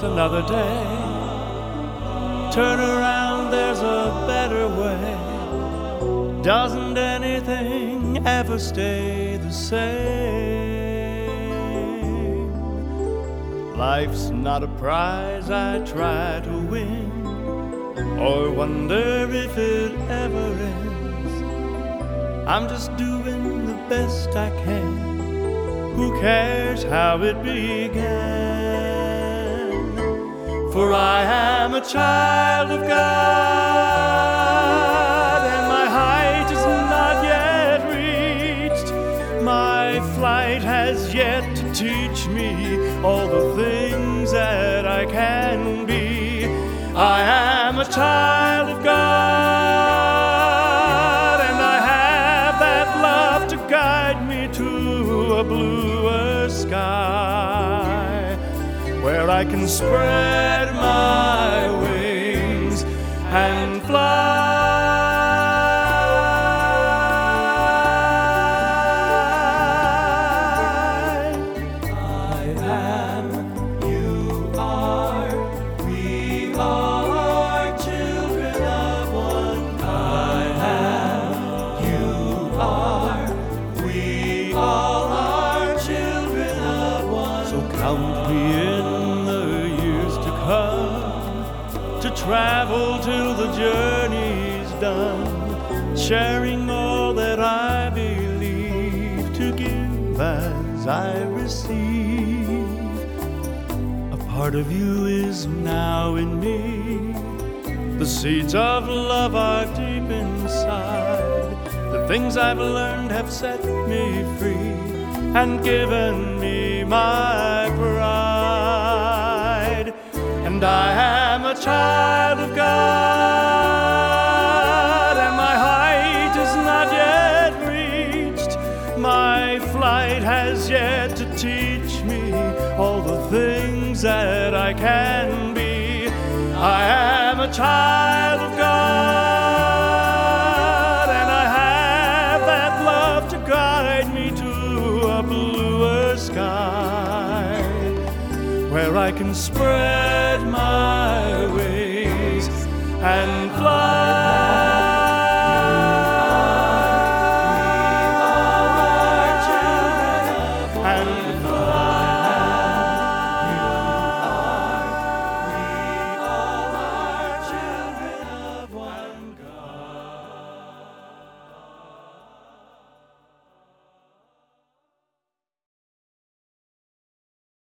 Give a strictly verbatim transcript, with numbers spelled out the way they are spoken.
another day. Turn around, there's a better way. Doesn't anything ever stay the same? Life's not a prize I try to win, or wonder if it ever ends. I'm just doing the best I can. Who cares how it began? For I am a child of God, and my height is not yet reached. My flight has yet to teach me all the things that I can be. I am a child of God, and I have that love to guide me to a bluer sky, where I can spread my wings and fly. I am, you are, we all are children of one. I am, you are, we all are children of one. So count me in the years to come, to travel till the journey's done, sharing all that I believe, to give as I receive. A part of you is now in me. The seeds of love are deep inside. The things I've learned have set me free and given me my pride. And I am a child of God, and my height is not yet reached. My flight has yet to teach me all the things that I can be. I am a child of God, and I have that love to guide me to a bluer sky, where I can spread my wings and fly. And fly.